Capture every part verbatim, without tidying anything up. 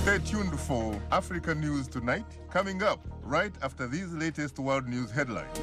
Stay tuned for Africa News Tonight, coming up right after these latest world news headlines.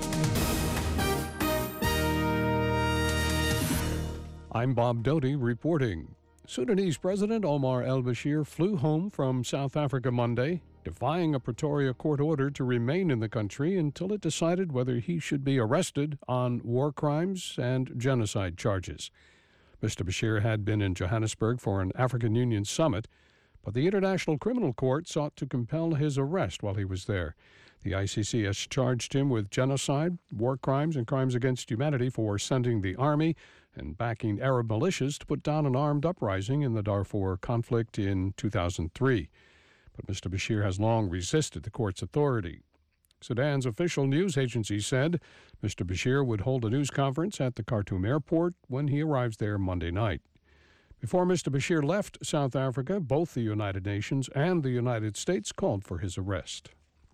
I'm Bob Doty reporting. Sudanese President Omar al-Bashir flew home from South Africa Monday, defying a Pretoria court order to remain in the country until it decided whether he should be arrested on war crimes and genocide charges. Mister Bashir had been in Johannesburg for an African Union summit, but the International Criminal Court sought to compel his arrest while he was there. The I C C has charged him with genocide, war crimes, and crimes against humanity for sending the army and backing Arab militias to put down an armed uprising in the Darfur conflict in two thousand three. But Mister Bashir has long resisted the court's authority. Sudan's official news agency said Mister Bashir would hold a news conference at the Khartoum airport when he arrives there Monday night. Before Mister Bashir left South Africa, both the United Nations and the United States called for his arrest.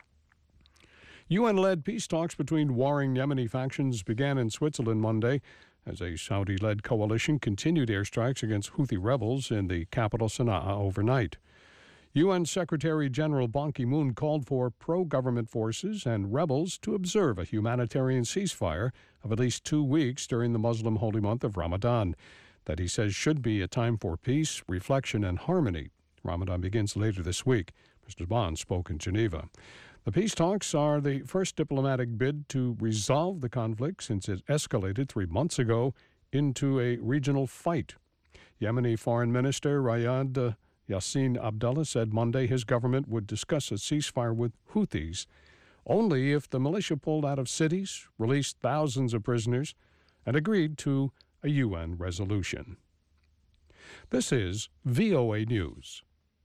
U N-led peace talks between warring Yemeni factions began in Switzerland Monday as a Saudi-led coalition continued airstrikes against Houthi rebels in the capital Sana'a overnight. U N Secretary General Ban Ki-moon called for pro-government forces and rebels to observe a humanitarian ceasefire of at least two weeks during the Muslim holy month of Ramadan, that he says should be a time for peace, reflection, and harmony. Ramadan begins later this week. Mister Ban spoke in Geneva. The peace talks are the first diplomatic bid to resolve the conflict since it escalated three months ago into a regional fight. Yemeni Foreign Minister Riyad Yassin Abdullah said Monday his government would discuss a ceasefire with Houthis only if the militia pulled out of cities, released thousands of prisoners, and agreed to a U N resolution. This is V O A News.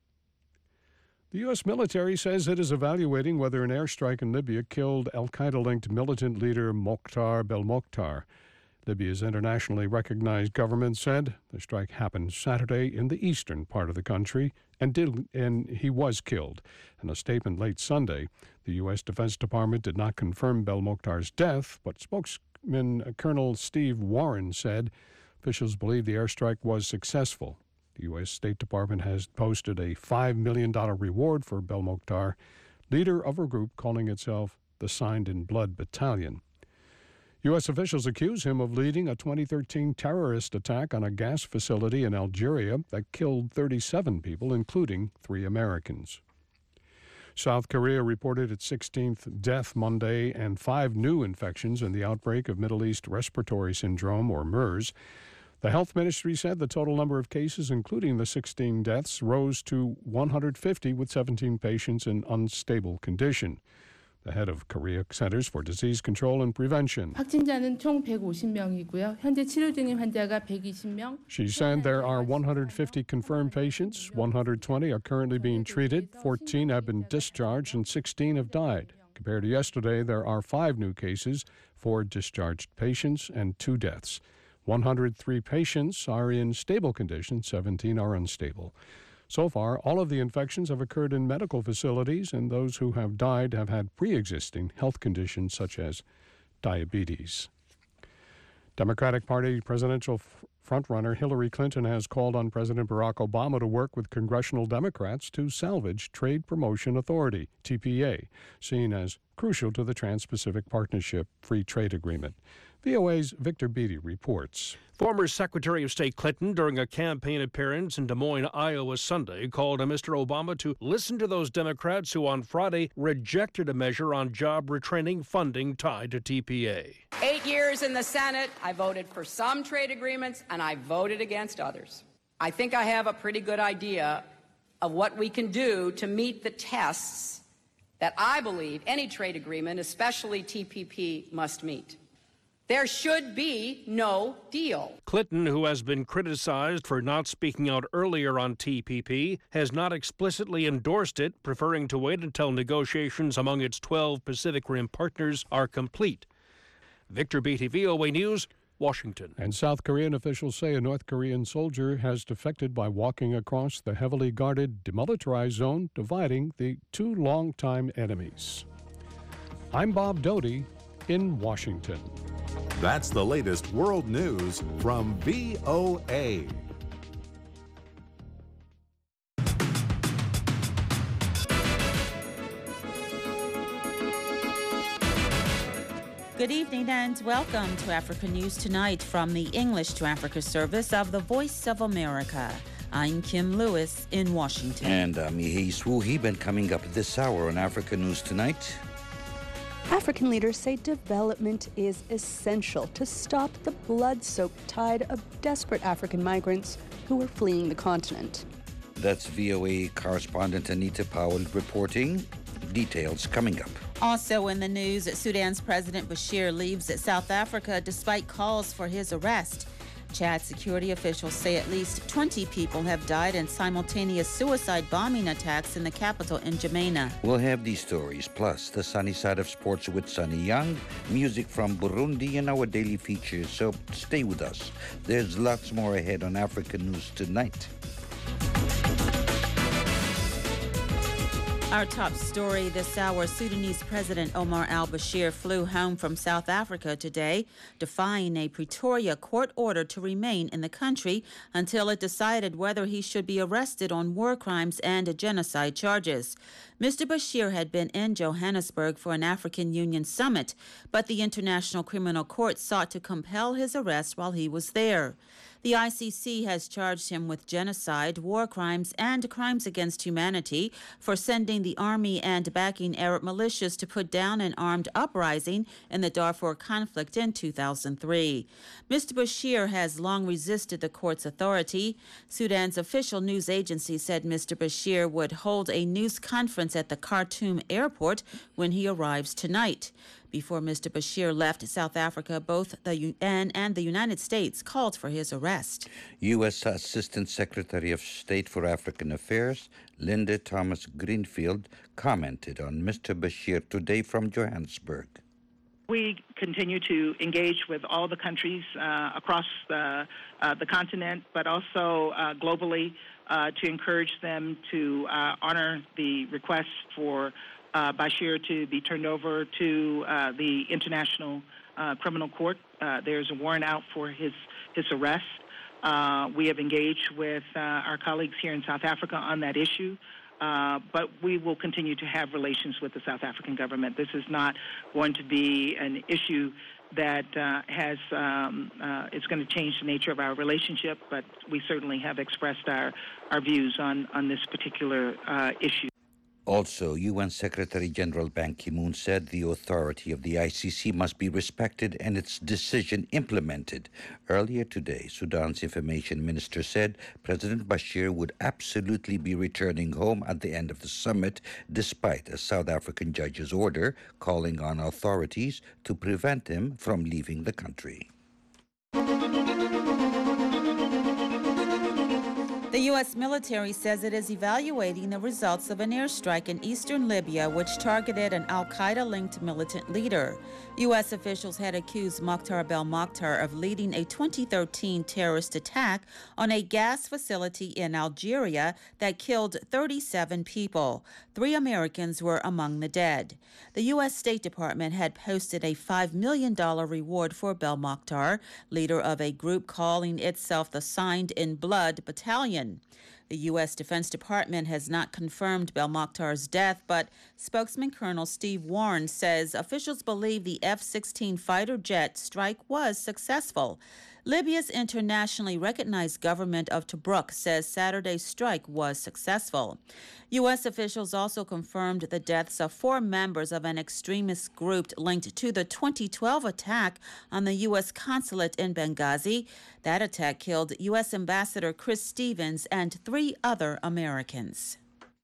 The U S military says it is evaluating whether an airstrike in Libya killed al-Qaeda-linked militant leader Mokhtar Belmokhtar. Libya's internationally recognized government said the strike happened Saturday in the eastern part of the country and, did, and he was killed. In a statement late Sunday, the U S Defense Department did not confirm Belmokhtar's death, but spokesman Colonel Steve Warren said officials believe the airstrike was successful. The U S State Department has posted a five million dollars reward for Belmokhtar, leader of a group calling itself the Signed in Blood Battalion. U S officials accuse him of leading a twenty thirteen terrorist attack on a gas facility in Algeria that killed thirty-seven people, including three Americans. South Korea reported its sixteenth death Monday and five new infections in the outbreak of Middle East Respiratory Syndrome, or MERS. The health ministry said the total number of cases, including the sixteen deaths, rose to one hundred fifty, with seventeen patients in unstable condition. The head of Korea Centers for Disease Control and Prevention. 확진자는 총 백오십 명이고요. 현재 치료 중인 환자가 백이십 명. She said there are one hundred fifty confirmed patients, one hundred twenty are currently being treated, fourteen have been discharged, and sixteen have died. Compared to yesterday, there are five new cases, four discharged patients, and two deaths. one hundred three patients are in stable condition, seventeen are unstable. So far, all of the infections have occurred in medical facilities, and those who have died have had pre-existing health conditions such as diabetes. Democratic Party presidential frontrunner Hillary Clinton has called on President Barack Obama to work with congressional Democrats to salvage Trade Promotion Authority, T P A, seen as crucial to the Trans-Pacific Partnership Free Trade Agreement. V O A's Victor Beatty reports. Former Secretary of State Clinton, during a campaign appearance in Des Moines, Iowa Sunday, called on Mister Obama to listen to those Democrats who on Friday rejected a measure on job retraining funding tied to T P A. Eight years in the Senate, I voted for some trade agreements and I voted against others. I think I have a pretty good idea of what we can do to meet the tests that I believe any trade agreement, especially T P P, must meet. There should be no deal. Clinton, who has been criticized for not speaking out earlier on T P P, has not explicitly endorsed it, preferring to wait until negotiations among its twelve Pacific Rim partners are complete. Victor Beatty, V O A News, Washington. And South Korean officials say a North Korean soldier has defected by walking across the heavily guarded demilitarized zone, dividing the two longtime enemies. I'm Bob Doty in Washington. That's the latest world news from V O A. Good evening and welcome to Africa News Tonight from the English to Africa service of the Voice of America. I'm Kim Lewis in Washington. And I'm Ihis Wuhib, and coming up this hour on Africa News Tonight. African leaders say development is essential to stop the blood-soaked tide of desperate African migrants who are fleeing the continent. That's V O A correspondent Anita Powell reporting. Details coming up. Also in the news, Sudan's President Bashir leaves South Africa despite calls for his arrest. Chad security officials say at least twenty people have died in simultaneous suicide bombing attacks in the capital in N'Djamena. We'll have these stories, plus the sunny side of sports with Sunny Young, music from Burundi, and our daily features, so stay with us. There's lots more ahead on Africa News Tonight. Our top story this hour, Sudanese President Omar al-Bashir flew home from South Africa today, defying a Pretoria court order to remain in the country until it decided whether he should be arrested on war crimes and genocide charges. Mister Bashir had been in Johannesburg for an African Union summit, but the International Criminal Court sought to compel his arrest while he was there. The I C C has charged him with genocide, war crimes, and crimes against humanity for sending the army and backing Arab militias to put down an armed uprising in the Darfur conflict in two thousand three. Mister Bashir has long resisted the court's authority. Sudan's official news agency said Mister Bashir would hold a news conference at the Khartoum airport when he arrives tonight. Before Mister Bashir left South Africa, both the U N and the United States called for his arrest. U S Assistant Secretary of State for African Affairs, Linda Thomas Greenfield, commented on Mister Bashir today from Johannesburg. We continue to engage with all the countries uh, across the, uh, the continent, but also uh, globally uh, to encourage them to uh, honor the request for Uh, Bashir to be turned over to uh, the International uh, Criminal Court. Uh, there's a warrant out for his, his arrest. Uh, we have engaged with uh, our colleagues here in South Africa on that issue, uh, but we will continue to have relations with the South African government. This is not going to be an issue that uh, has um, uh, it's going to change the nature of our relationship, but we certainly have expressed our, our views on, on this particular uh, issue. Also, U N Secretary General Ban Ki-moon said the authority of the I C C must be respected and its decision implemented. Earlier today, Sudan's information minister said President Bashir would absolutely be returning home at the end of the summit, despite a South African judge's order calling on authorities to prevent him from leaving the country. The U S military says it is evaluating the results of an airstrike in eastern Libya which targeted an al-Qaeda-linked militant leader. U S officials had accused Mokhtar Belmokhtar of leading a twenty thirteen terrorist attack on a gas facility in Algeria that killed thirty-seven people. Three Americans were among the dead. The U S State Department had posted a five million dollars reward for Belmokhtar, leader of a group calling itself the Signed in Blood Battalion. The U S Defense Department has not confirmed Belmokhtar's death, but spokesman Colonel Steve Warren says officials believe the F sixteen fighter jet strike was successful. Libya's internationally recognized government of Tobruk says Saturday's strike was successful. U S officials also confirmed the deaths of four members of an extremist group linked to the twenty twelve attack on the U S consulate in Benghazi. That attack killed U S Ambassador Chris Stevens and three other Americans.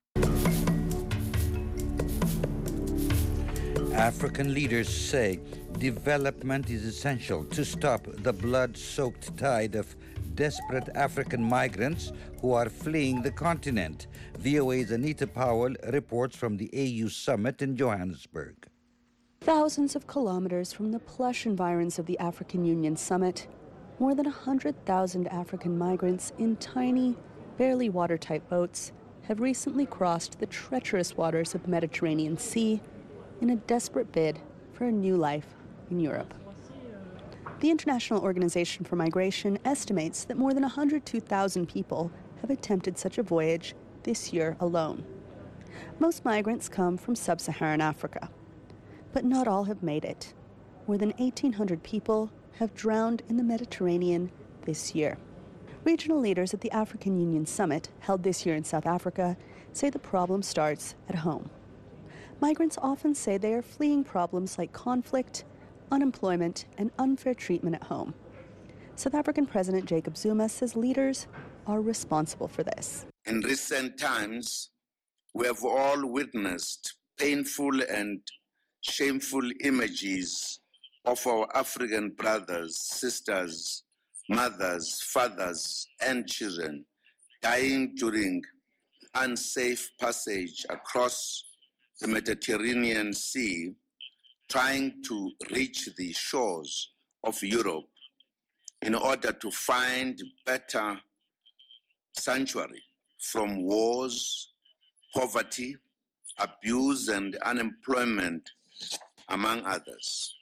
African leaders say development is essential to stop the blood-soaked tide of desperate African migrants who are fleeing the continent. V O A's Anita Powell reports from the A U summit in Johannesburg. Thousands of kilometers from the plush environs of the African Union summit, more than one hundred thousand African migrants in tiny, barely watertight boats have recently crossed the treacherous waters of the Mediterranean Sea in a desperate bid for a new life in Europe. The International Organization for Migration estimates that more than one hundred two thousand people have attempted such a voyage this year alone. Most migrants come from sub-Saharan Africa, but not all have made it. More than eighteen hundred people have drowned in the Mediterranean this year. Regional leaders at the African Union Summit, held this year in South Africa, say the problem starts at home. Migrants often say they are fleeing problems like conflict, unemployment, and unfair treatment at home. South African President Jacob Zuma says leaders are responsible for this. In recent times, we have all witnessed painful and shameful images of our African brothers, sisters, mothers, fathers, and children dying during unsafe passage across the Mediterranean Sea, trying to reach the shores of Europe in order to find better sanctuary from wars, poverty, abuse, and unemployment, among others.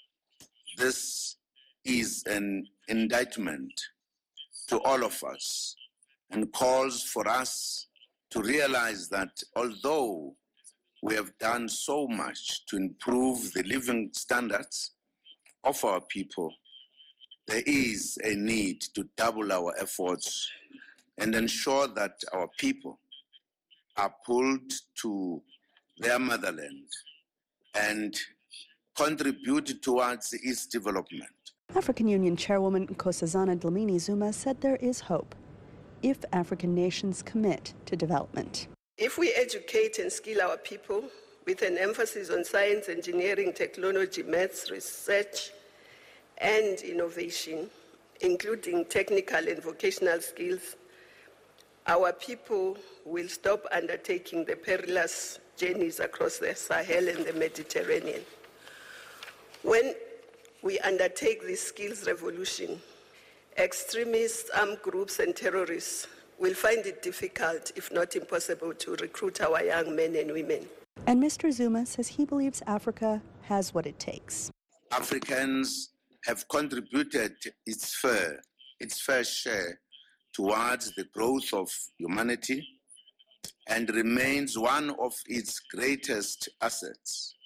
This is an indictment to all of us and calls for us to realize that although we have done so much to improve the living standards of our people, there is a need to double our efforts and ensure that our people are pulled to their motherland and contribute towards its development. African Union Chairwoman Nkosazana Dlamini Zuma said there is hope if African nations commit to development. If we educate and skill our people with an emphasis on science, engineering, technology, maths, research, and innovation, including technical and vocational skills, our people will stop undertaking the perilous journeys across the Sahel and the Mediterranean. When we undertake this skills revolution, extremists, armed groups, and terrorists will find it difficult, if not impossible, to recruit our young men and women. And Mister Zuma says he believes Africa has what it takes. Africans have contributed its fair, its fair share towards the growth of humanity and remains one of its greatest assets.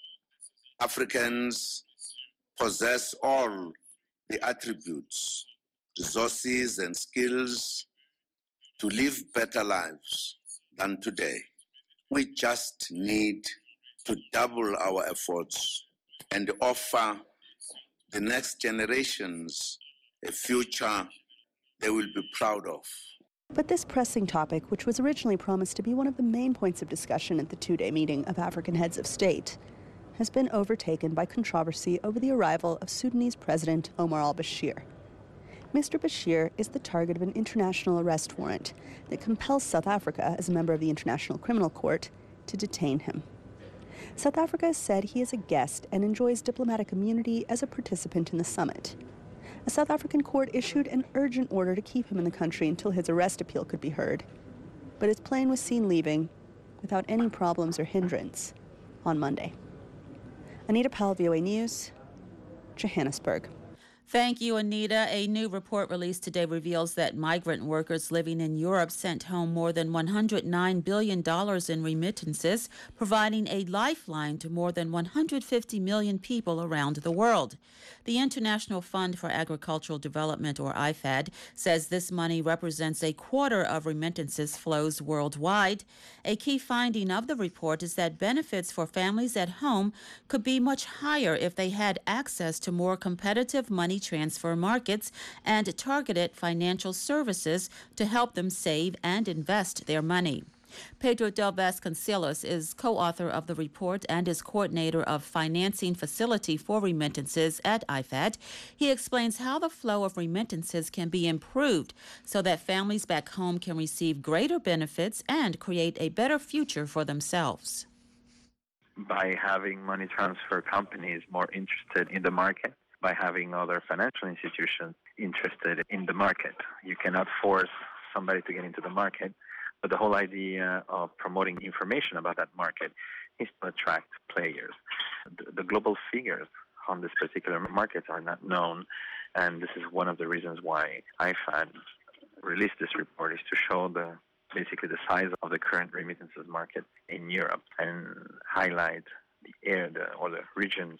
Africans possess all the attributes, resources, and skills to live better lives than today. We just need to double our efforts and offer the next generations a future they will be proud of. But this pressing topic, which was originally promised to be one of the main points of discussion at the two-day meeting of African heads of state, has been overtaken by controversy over the arrival of Sudanese President Omar al-Bashir. Mister Bashir is the target of an international arrest warrant that compels South Africa, as a member of the International Criminal Court, to detain him. South Africa has said he is a guest and enjoys diplomatic immunity as a participant in the summit. A South African court issued an urgent order to keep him in the country until his arrest appeal could be heard. But his plane was seen leaving without any problems or hindrance on Monday. Anita Powell, V O A News, Johannesburg. Thank you, Anita. A new report released today reveals that migrant workers living in Europe sent home more than one hundred nine billion dollars in remittances, providing a lifeline to more than one hundred fifty million people around the world. The International Fund for Agricultural Development, or I F A D, says this money represents a quarter of remittances flows worldwide. A key finding of the report is that benefits for families at home could be much higher if they had access to more competitive money transfer markets and targeted financial services to help them save and invest their money. Pedro Del Vasconcelos is co-author of the report and is coordinator of financing facility for remittances at I F A D. He explains how the flow of remittances can be improved so that families back home can receive greater benefits and create a better future for themselves. By having money transfer companies more interested in the market, by having other financial institutions interested in the market. You cannot force somebody to get into the market, but the whole idea of promoting information about that market is to attract players. The, the global figures on this particular market are not known, and this is one of the reasons why I F A D released this report, is to show the basically the size of the current remittances market in Europe and highlight the area or the regions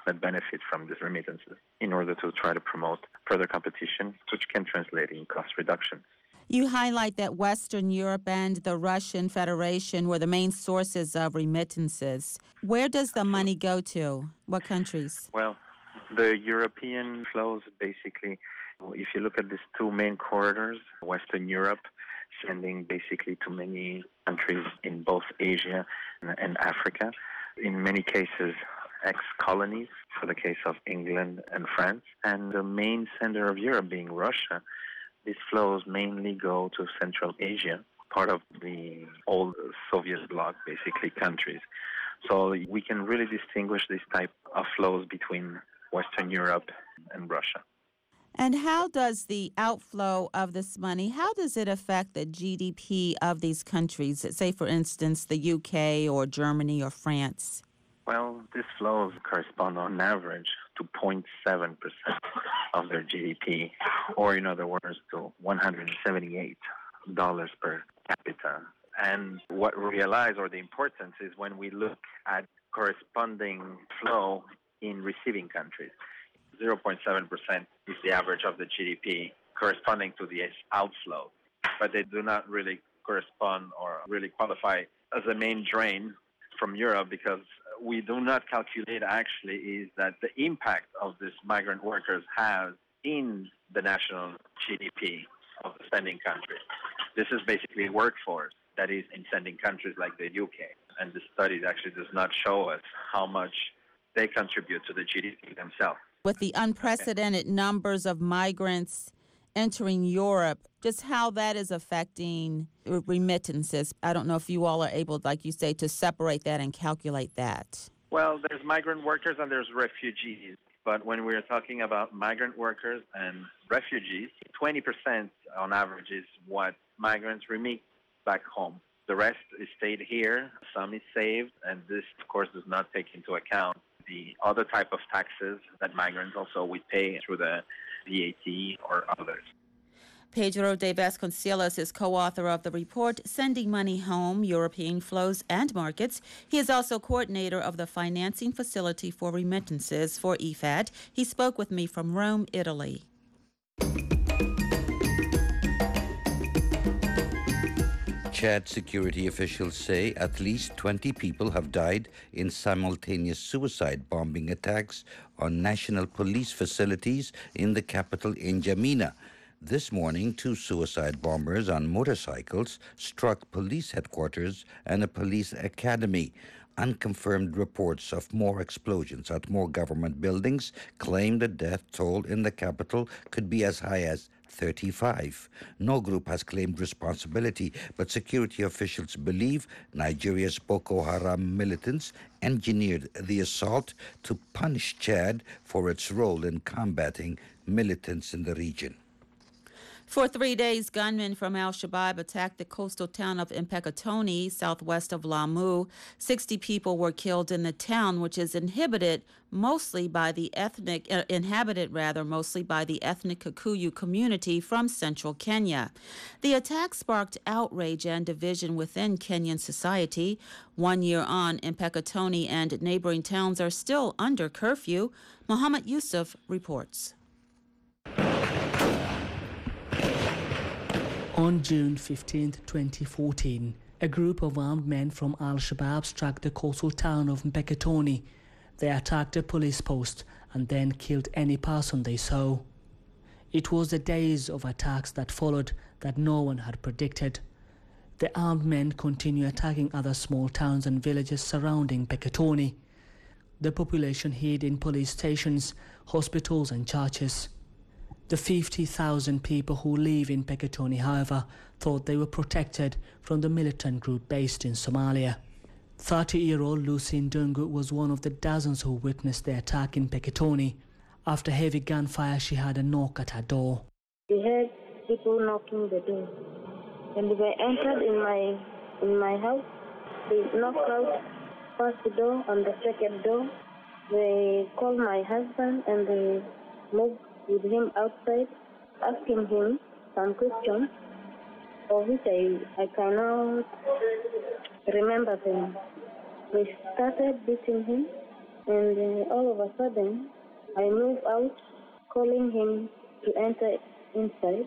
that benefit from these remittances in order to try to promote further competition, which can translate in cost reduction. You highlight that Western Europe and the Russian Federation were the main sources of remittances. Where does the money go to? What countries? Well, the European flows basically, if you look at these two main corridors, Western Europe sending basically to many countries in both Asia and Africa, in many cases ex-colonies, for the case of England and France, and the main sender of Europe being Russia. These flows mainly go to Central Asia, part of the old Soviet bloc, basically, countries. So we can really distinguish this type of flows between Western Europe and Russia. And how does the outflow of this money, how does it affect the G D P of these countries, say, for instance, the U K or Germany or France? Well, these flows correspond on average to zero point seven percent of their G D P, or in other words, to one hundred seventy-eight dollars per capita. And what we realize, or the importance, is when we look at corresponding flow in receiving countries. zero point seven percent is the average of the G D P corresponding to the outflow, but they do not really correspond or really qualify as a main drain from Europe, because we do not calculate actually is that the impact of these migrant workers has in the national G D P of the sending countries. This is basically workforce that is in sending countries like the U K, and the study actually does not show us how much they contribute to the G D P themselves. With the unprecedented numbers of migrants entering Europe, just how that is affecting remittances. I don't know if you all are able, like you say, to separate that and calculate that. Well, there's migrant workers and there's refugees. But when we're talking about migrant workers and refugees, twenty percent on average is what migrants remit back home. The rest is stayed here, some is saved, and this, of course, does not take into account the other type of taxes that migrants also would pay through the V A T or others. Pedro de Vasconcelos is co-author of the report, Sending Money Home, European Flows and Markets. He is also coordinator of the Financing Facility for Remittances for E F A D. He spoke with me from Rome, Italy. Chad security officials say at least twenty people have died in simultaneous suicide bombing attacks on national police facilities in the capital N'Djamena. This morning, two suicide bombers on motorcycles struck police headquarters and a police academy. Unconfirmed reports of more explosions at more government buildings claim the death toll in the capital could be as high as thirty-five. No group has claimed responsibility, but security officials believe Nigeria's Boko Haram militants engineered the assault to punish Chad for its role in combating militants in the region. For three days, gunmen from al-Shabaab attacked the coastal town of Mpeketoni, southwest of Lamu. sixty people were killed in the town, which is inhabited mostly by the ethnic, uh, inhabited rather, mostly by the ethnic Kikuyu community from central Kenya. The attack sparked outrage and division within Kenyan society. One year on, Mpeketoni and neighboring towns are still under curfew. Muhammad Yusuf reports. On June fifteenth, twenty fourteen, a group of armed men from al-Shabaab struck the coastal town of Mpeketoni. They attacked a police post and then killed any person they saw. It was the days of attacks that followed that no one had predicted. The armed men continue attacking other small towns and villages surrounding Mpeketoni. The population hid in police stations, hospitals and churches. The fifty thousand people who live in Mpeketoni, however, thought they were protected from the militant group based in Somalia. thirty-year-old Lucy Ndungu was one of the dozens who witnessed the attack in Mpeketoni. After heavy gunfire, she had a knock at her door. We heard people knocking the door, and they entered in my in my house. They knocked out first the door and the second door. They called my husband and they moved with him outside, asking him some questions, of which I, I cannot remember them. They started beating him, And uh, all of a sudden, I move out, calling him to enter inside.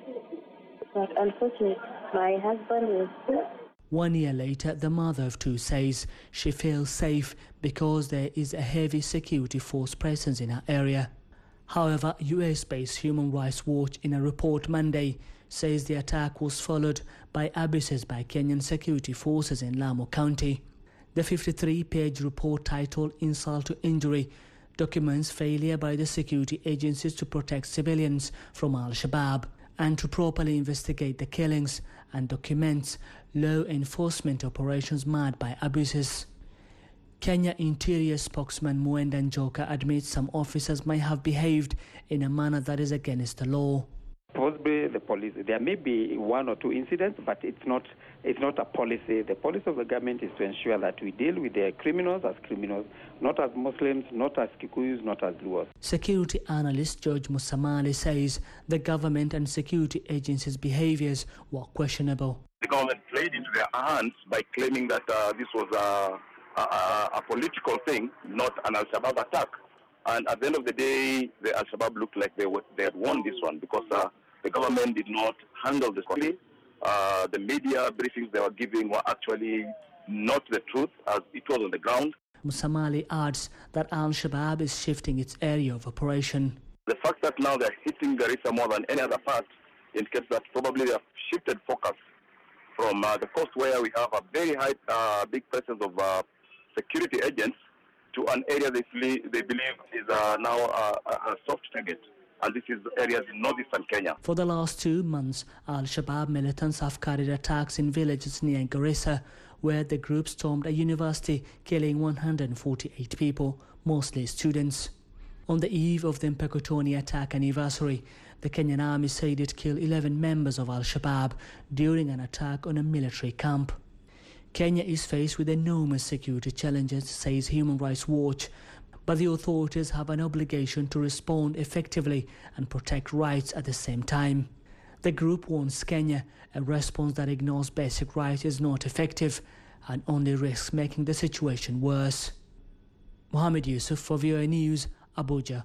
But unfortunately, my husband was sick. One year later, the mother of two says she feels safe because there is a heavy security force presence in her area. However, U S-based Human Rights Watch, in a report Monday, says the attack was followed by abuses by Kenyan security forces in Lamu County. The fifty-three page report titled Insult to Injury documents failure by the security agencies to protect civilians from Al-Shabaab and to properly investigate the killings, and documents law enforcement operations marred by abuses. Kenya Interior spokesman Mwenda Njoka admits some officers may have behaved in a manner that is against the law. Possibly the police, there may be one or two incidents, but it's not it's not a policy. The policy of the government is to ensure that we deal with the criminals as criminals, not as Muslims, not as Kikuyus, not as Luos. Security analyst George Musamali says the government and security agencies' behaviors were questionable. The government played into their hands by claiming that uh, this was a, a, a political thing, not an Al-Shabaab attack. And at the end of the day, the Al-Shabaab looked like they, were, they had won this one because uh, the government did not handle this correctly. Uh, the media briefings they were giving were actually not the truth as it was on the ground. Musamali adds that Al-Shabaab is shifting its area of operation. The fact that now they're hitting Garissa more than any other part indicates that probably they have shifted focus from uh, the coast where we have a very high, uh, big presence of uh, security agents to an area they, flee, they believe is uh, now uh, a soft target. And this is areas in northeastern Kenya. For the last two months, Al-Shabaab militants have carried attacks in villages near Garissa, where the group stormed a university, killing one hundred forty-eight people, mostly students. On the eve of the Mpeketoni attack anniversary, the Kenyan army said it killed eleven members of Al-Shabaab during an attack on a military camp. Kenya is faced with enormous security challenges, says Human Rights Watch, but the authorities have an obligation to respond effectively and protect rights at the same time. The group warns Kenya a response that ignores basic rights is not effective and only risks making the situation worse. Mohammed Yusuf for V O A News, Abuja.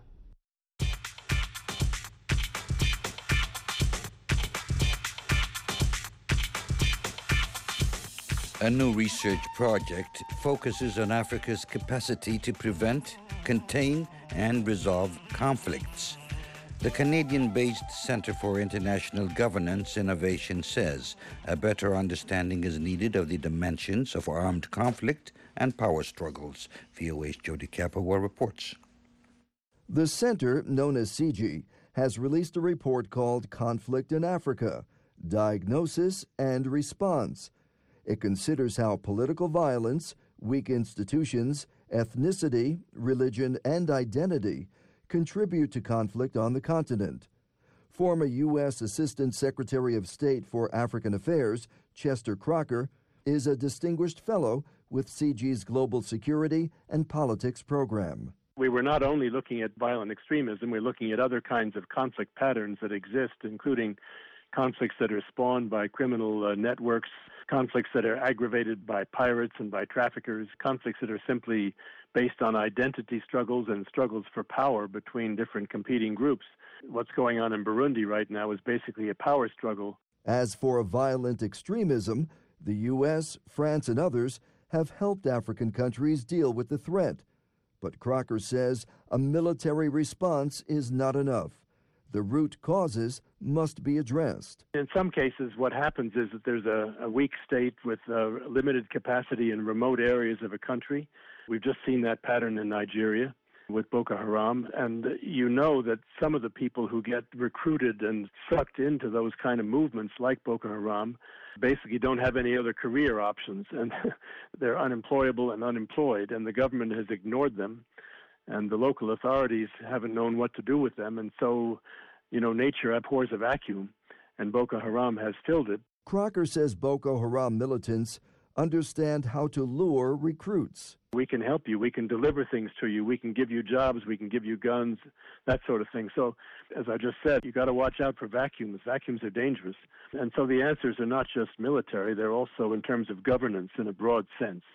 A new research project focuses on Africa's capacity to prevent, contain, and resolve conflicts. The Canadian-based Centre for International Governance Innovation says a better understanding is needed of the dimensions of armed conflict and power struggles. V O A's Jody Kapawa reports. The center, known as C G, has released a report called Conflict in Africa, Diagnosis and Response. It considers how political violence, weak institutions, ethnicity, religion, and identity contribute to conflict on the continent. Former U S Assistant Secretary of State for African Affairs, Chester Crocker, is a distinguished fellow with C G's Global Security and Politics program. We were not only looking at violent extremism, we're looking at other kinds of conflict patterns that exist, including conflicts that are spawned by criminal uh, networks, conflicts that are aggravated by pirates and by traffickers, conflicts that are simply based on identity struggles and struggles for power between different competing groups. What's going on in Burundi right now is basically a power struggle. As for violent extremism, the U S, France, and others have helped African countries deal with the threat. But Crocker says a military response is not enough. The root causes must be addressed. In some cases, what happens is that there's a, a weak state with uh, limited capacity in remote areas of a country. We've just seen that pattern in Nigeria with Boko Haram. And you know that some of the people who get recruited and sucked into those kind of movements like Boko Haram basically don't have any other career options. And they're unemployable and unemployed, and the government has ignored them. And the local authorities haven't known what to do with them. And so, you know, nature abhors a vacuum, and Boko Haram has filled it. Crocker says Boko Haram militants understand how to lure recruits. We can help you. We can deliver things to you. We can give you jobs. We can give you guns, that sort of thing. So, as I just said, you got to watch out for vacuums. Vacuums are dangerous. And so the answers are not just military. They're also in terms of governance in a broad sense.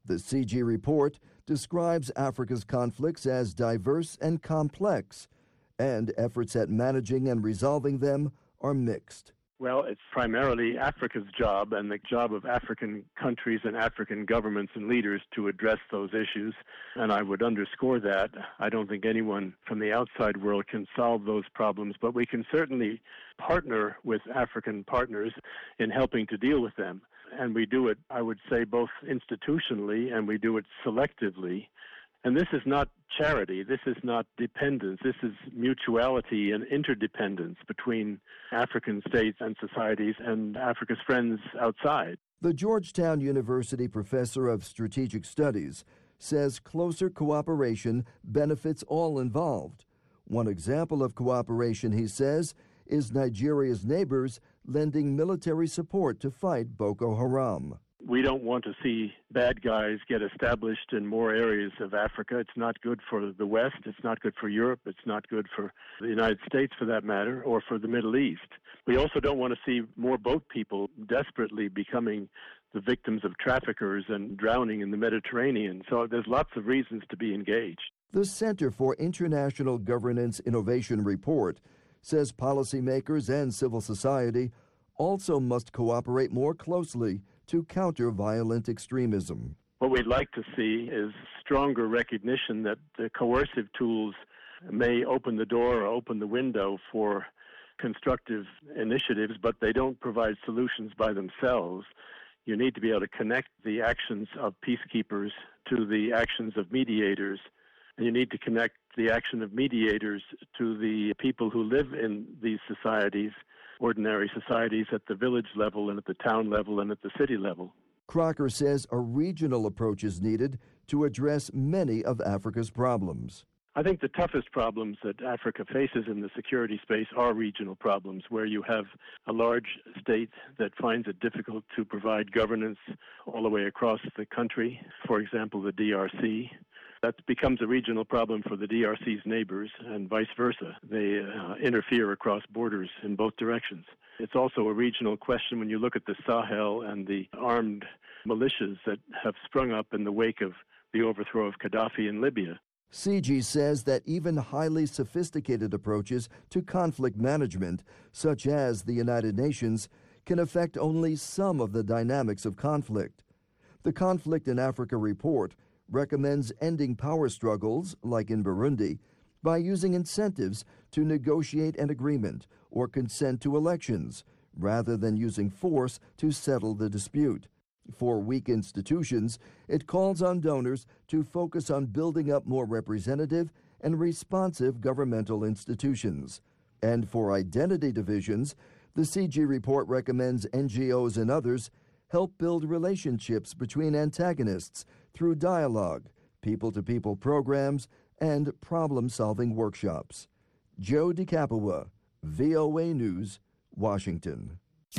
The C G report describes Africa's conflicts as diverse and complex, and efforts at managing and resolving them are mixed. Well, it's primarily Africa's job and the job of African countries and African governments and leaders to address those issues. And I would underscore that. I don't think anyone from the outside world can solve those problems, but we can certainly partner with African partners in helping to deal with them. And we do it, I would say, both institutionally and we do it selectively. And this is not charity, this is not dependence, this is mutuality and interdependence between African states and societies and Africa's friends outside. The Georgetown University professor of strategic studies says closer cooperation benefits all involved. One example of cooperation, he says, is Nigeria's neighbors lending military support to fight Boko Haram. We don't want to see bad guys get established in more areas of Africa. It's not good for the West. It's not good for Europe. It's not good for the United States, for that matter, or for the Middle East. We also don't want to see more boat people desperately becoming the victims of traffickers and drowning in the Mediterranean. So there's lots of reasons to be engaged. The Center for International Governance Innovation report says policymakers and civil society also must cooperate more closely to counter violent extremism. What we'd like to see is stronger recognition that the coercive tools may open the door or open the window for constructive initiatives, but they don't provide solutions by themselves. You need to be able to connect the actions of peacekeepers to the actions of mediators, and you need to connect the action of mediators to the people who live in these societies, ordinary societies at the village level and at the town level and at the city level. Crocker says a regional approach is needed to address many of Africa's problems. I think the toughest problems that Africa faces in the security space are regional problems, where you have a large state that finds it difficult to provide governance all the way across the country. For example, the D R C. That becomes a regional problem for the D R C's neighbors and vice versa. They uh, interfere across borders in both directions. It's also a regional question when you look at the Sahel and the armed militias that have sprung up in the wake of the overthrow of Gaddafi in Libya. C G says that even highly sophisticated approaches to conflict management, such as the United Nations, can affect only some of the dynamics of conflict. The Conflict in Africa report recommends ending power struggles, like in Burundi, by using incentives to negotiate an agreement or consent to elections, rather than using force to settle the dispute. For weak institutions, it calls on donors to focus on building up more representative and responsive governmental institutions. And for identity divisions, the C G report recommends N G Os and others help build relationships between antagonists through dialogue, people-to-people programs, and problem-solving workshops. Joe DeCapua, V O A News, Washington.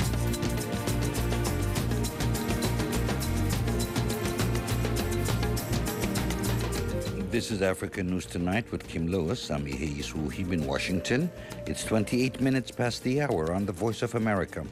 This is Africa News Tonight with Kim Lewis. I'm Ihei Wuhib in Washington. It's twenty-eight minutes past the hour on the Voice of America.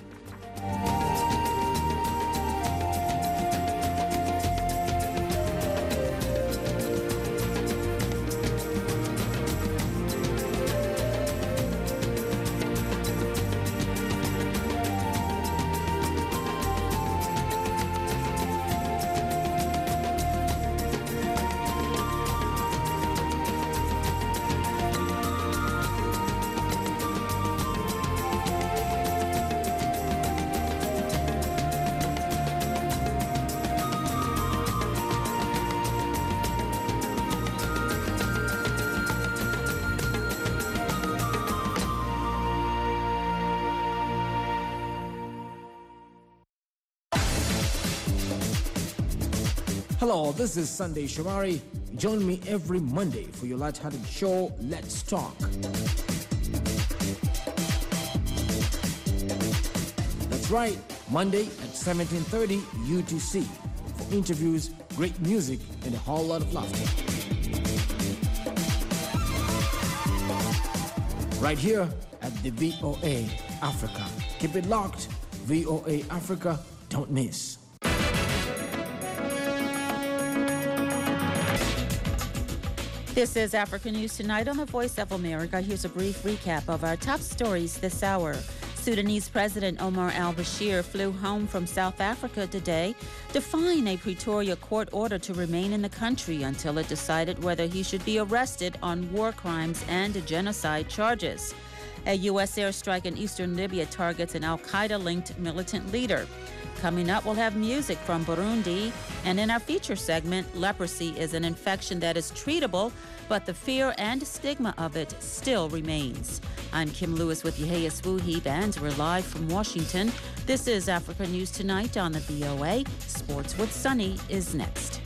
Hello, this is Sunday Shamari. Join me every Monday for your light-hearted show, Let's Talk. That's right, Monday at seventeen thirty U T C for interviews, great music, and a whole lot of laughter. Right here at the V O A Africa. Keep it locked. V O A Africa, don't miss. This is Africa News Tonight on the Voice of America. Here's a brief recap of our top stories this hour. Sudanese President Omar al-Bashir flew home from South Africa today, defying a Pretoria court order to remain in the country until it decided whether he should be arrested on war crimes and genocide charges. A U S airstrike in eastern Libya targets an al-Qaeda-linked militant leader. Coming up, we'll have music from Burundi. And in our feature segment, leprosy is an infection that is treatable, but the fear and stigma of it still remains. I'm Kim Lewis with Yehia Swuheeb, and we're live from Washington. This is Africa News Tonight on the V O A. Sports with Sunny is next.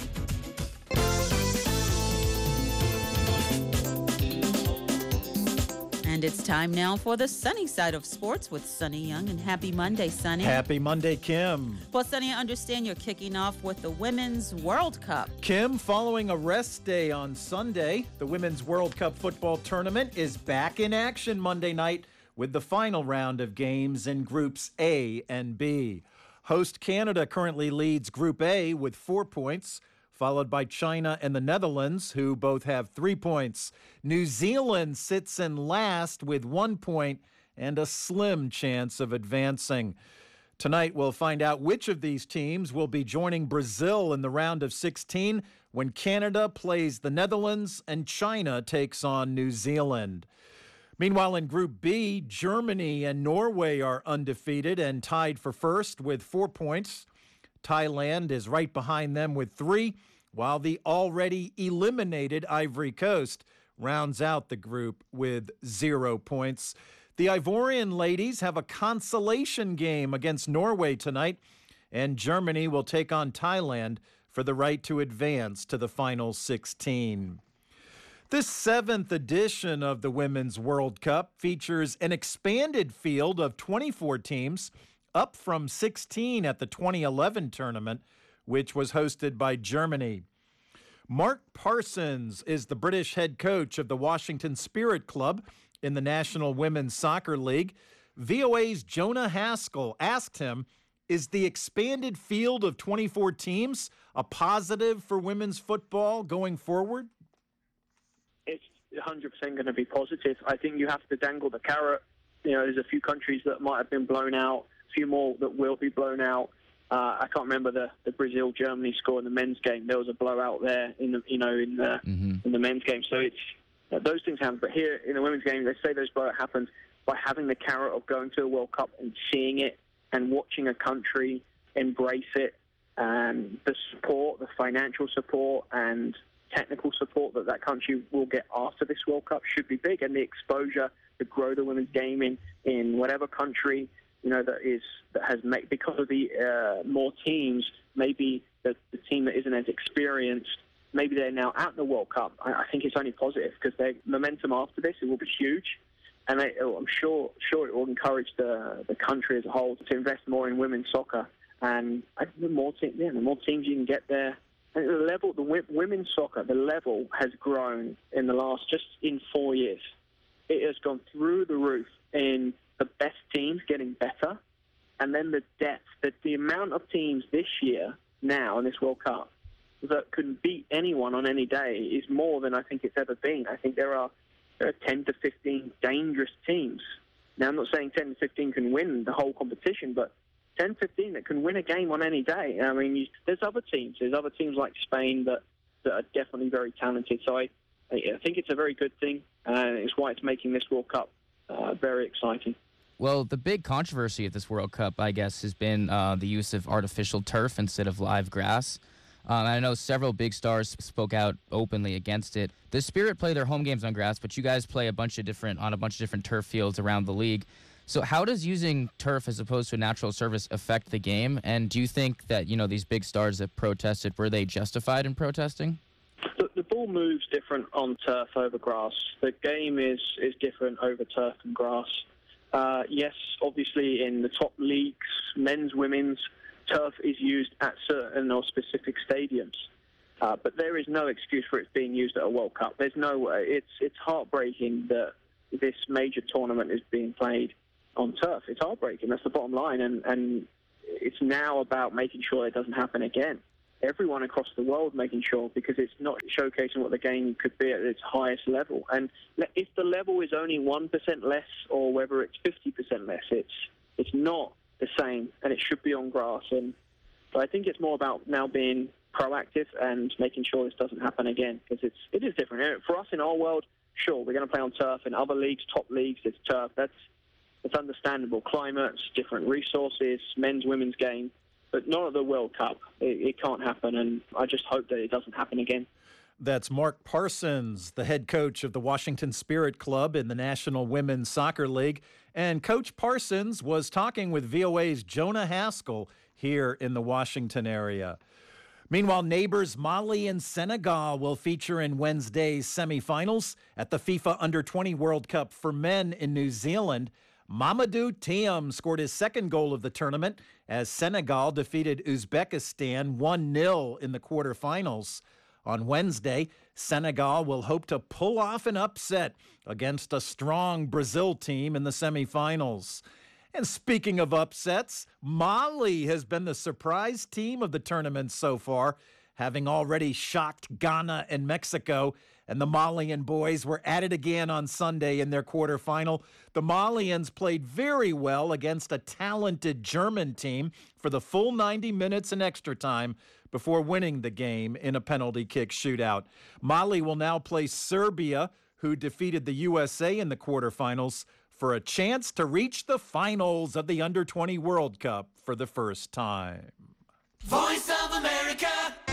And it's time now for the sunny side of sports with Sunny Young. And happy Monday, Sunny. Happy Monday, Kim. Well, Sunny, I understand you're kicking off with the Women's World Cup. Kim, following a rest day on Sunday, the Women's World Cup football tournament is back in action Monday night with the final round of games in Groups A and B. Host Canada currently leads Group A with four points, followed by China and the Netherlands, who both have three points. New Zealand sits in last with one point and a slim chance of advancing. Tonight, we'll find out which of these teams will be joining Brazil in the round of sixteen when Canada plays the Netherlands and China takes on New Zealand. Meanwhile, in Group B, Germany and Norway are undefeated and tied for first with four points. Thailand is right behind them with three, while the already eliminated Ivory Coast rounds out the group with zero points. The Ivorian ladies have a consolation game against Norway tonight, and Germany will take on Thailand for the right to advance to the final sixteen. This seventh edition of the Women's World Cup features an expanded field of twenty-four teams, up from sixteen at the twenty eleven tournament, which was hosted by Germany. Mark Parsons is the British head coach of the Washington Spirit Club in the National Women's Soccer League. V O A's Jonah Haskell asked him, is the expanded field of twenty-four teams a positive for women's football going forward? It's one hundred percent going to be positive. I think you have to dangle the carrot. You know, there's a few countries that might have been blown out, a few more that will be blown out. Uh, I can't remember the, the Brazil-Germany score in the men's game. There was a blowout there in the you know in the mm-hmm. in the men's game. So it's uh, those things happen. But here in the women's game, they say those blowout happens by having the carrot of going to a World Cup and seeing it and watching a country embrace it, and the support, the financial support and technical support that that country will get after this World Cup should be big, and the exposure to grow the women's game in, in whatever country, you know, that is that has made, because of the uh, more teams, maybe the, the team that isn't as experienced, maybe they're now at the World Cup. I, I think it's only positive because their momentum after this, it will be huge, and I, I'm sure sure it will encourage the the country as a whole to invest more in women's soccer. And I think the more te- yeah, the more teams you can get there. And the level, the w- women's soccer, the level has grown in the last, just in four years. It has gone through the roof in the best teams getting better, and then the depth, that the amount of teams this year, now in this World Cup, that can beat anyone on any day is more than I think it's ever been. I think there are, there are ten to fifteen dangerous teams. Now, I'm not saying ten to fifteen can win the whole competition, but ten, fifteen that can win a game on any day. I mean, you, there's other teams. There's other teams like Spain that, that are definitely very talented. So I, I think it's a very good thing, and it's why it's making this World Cup uh, very exciting. Well, the big controversy at this World Cup, I guess, has been uh, the use of artificial turf instead of live grass. Um, I know several big stars spoke out openly against it. The Spirit play their home games on grass, but you guys play a bunch of different on a bunch of different turf fields around the league. So how does using turf as opposed to a natural surface affect the game? And do you think that, you know, these big stars that protested, were they justified in protesting? The, the ball moves different on turf over grass. The game is, is different over turf and grass. Uh, yes, obviously in the top leagues, men's, women's, turf is used at certain or specific stadiums. Uh, but there is no excuse for it being used at a World Cup. There's no way. It's, it's heartbreaking that this major tournament is being played on turf. It's heartbreaking. That's the bottom line. And, and it's now about making sure it doesn't happen again. everyone across the world making sure, because it's not showcasing what the game could be at its highest level. And if the level is only one percent less or whether it's fifty percent less, it's it's not the same, and it should be on grass. And so I think it's more about now being proactive and making sure this doesn't happen again, because it's it is different. For us in our world, sure, we're going to play on turf. In other leagues, top leagues, it's turf. That's it's understandable. Climates, different resources, men's, women's game, but not at the World Cup. It, it can't happen, and I just hope that it doesn't happen again. That's Mark Parsons, the head coach of the Washington Spirit Club in the National Women's Soccer League. And Coach Parsons was talking with V O A's Jonah Haskell here in the Washington area. Meanwhile, neighbors Mali and Senegal will feature in Wednesday's semifinals at the FIFA Under twenty World Cup for men in New Zealand. Mamadou Thiam scored his second goal of the tournament as Senegal defeated Uzbekistan one nil in the quarterfinals. On Wednesday, Senegal will hope to pull off an upset against a strong Brazil team in the semifinals. And speaking of upsets, Mali has been the surprise team of the tournament so far, having already shocked Ghana and Mexico. And the Malian boys were at it again on Sunday in their quarterfinal. The Malians played very well against a talented German team for the full ninety minutes and extra time before winning the game in a penalty kick shootout. Mali will now play Serbia, who defeated the U S A in the quarterfinals, for a chance to reach the finals of the Under twenty World Cup for the first time. Voice of America.